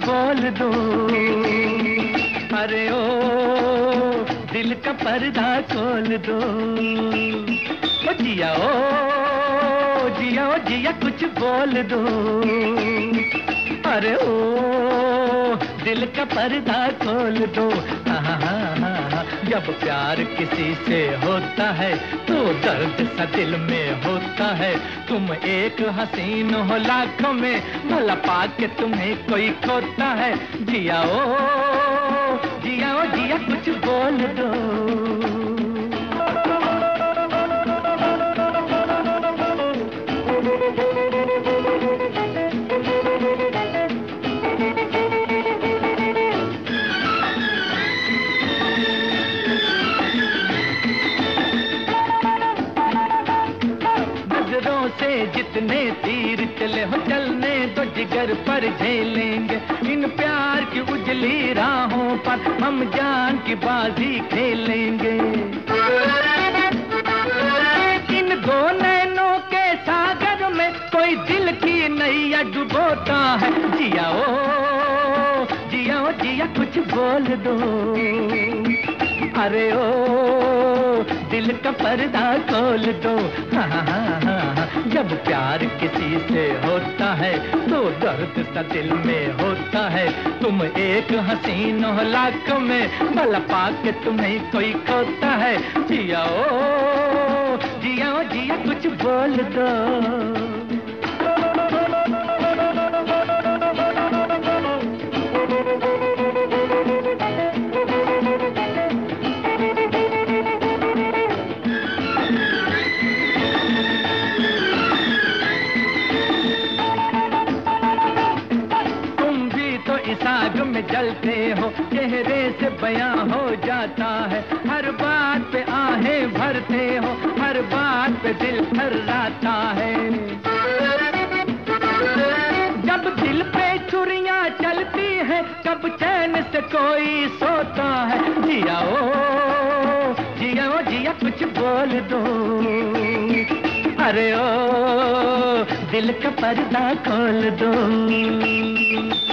बोल दो। अरे ओ दिल का पर्दा खोल दो। ओ जिया ओ जिया ओ जिया कुछ बोल दो। अरे ओ दिल का पर्दा खोल दो। हाँ हाँ हाँ हाँ। जब प्यार किसी से होता है तो दर्द सा दिल में होता है। तुम एक हसीन हो लाखों में, भला पाके तुम्हें कोई खोता है। जिया ओ जिया कुछ बोल दो। से जितने तीर चले हो चलने तो जिगर पर झेलेंगे। इन प्यार की उजली राहों पर हम जान की बाजी खेलेंगे। इन दो नैनों के सागर में कोई दिल की नैया डुबोता है। जिया ओ जिया कुछ बोल दो। अरे ओ दिल का पर्दा खोल दो। हाँ हाँ हाँ। जब प्यार किसी से होता है तो दर्द सा दिल में होता है। तुम एक हसीन हो लाखों में, भला पाके तुम्हें कोई खोता है। जिया ओ जिया कुछ बोल दो। इस आग में जलते हो, चेहरे से बयां हो जाता है। हर बात पे आहें भरते हो, हर बात पे दिल थर्राता है। जब दिल पे छुरियां चलती हैं, कब चैन से कोई सोता है। जिया ओ जिया कुछ बोल दो। अरे ओ दिल का पर्दा खोल दो।